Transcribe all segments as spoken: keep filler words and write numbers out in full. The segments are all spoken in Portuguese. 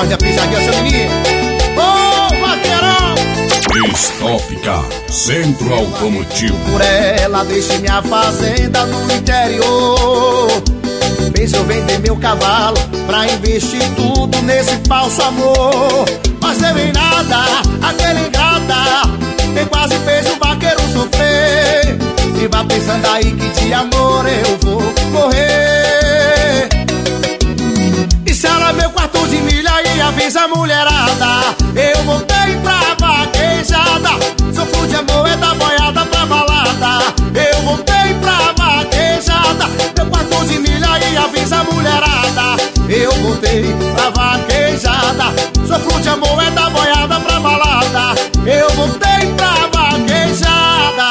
Olha a pisadinha, seu menino. Ô, vaqueirão! Stop Car, Centro Automotivo. Por ela deixei minha fazenda no interior. Fez eu vender meu cavalo pra investir tudo nesse falso amor. Mas deu em nada, aquele ingrata que quase fez o vaqueiro sofrer. E vá pensando aí que de amor eu vou morrer. E se ela meu quarto de milha e avisa a mulherada, eu voltei pra vaquejada. Sofro de amor, é da boiada pra balada. Eu voltei pra vaquejada. Meu quarto de milha e avisa a mulherada, eu voltei pra vaquejada. Sofro de amor, é da boiada pra balada. Eu voltei pra vaquejada.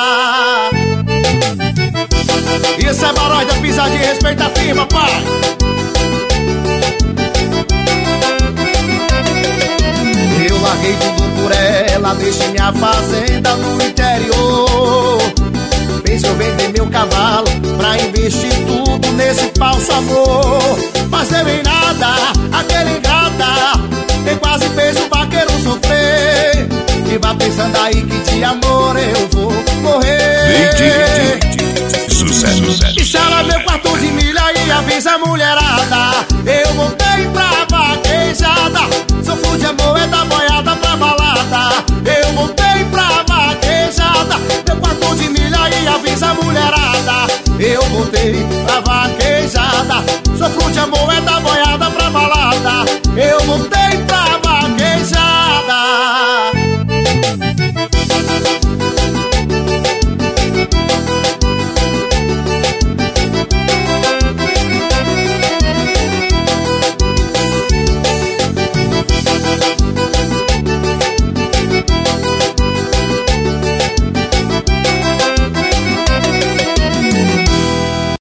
Isso é Barói da pisadinha, respeita a firma, pai. Eu larguei tudo por ela, deixei minha fazenda no interior. Fez eu vender meu cavalo pra investir tudo nesse falso amor. Mas deu em nada, aquele ingrata que quase fez o vaqueiro sofrer. E vá pensando aí que de amor eu vou morrer. Sucesso, sucesso. E se ela meu quarto de milha e avisa a mulherada, eu voltei pra vaquejada. Sofro de amor, é da boiada pra balada. Eu voltei pra vaquejada. Meu quarto de milha e avisa a mulherada, eu voltei pra vaquejada. Sofro de amor, é da boiada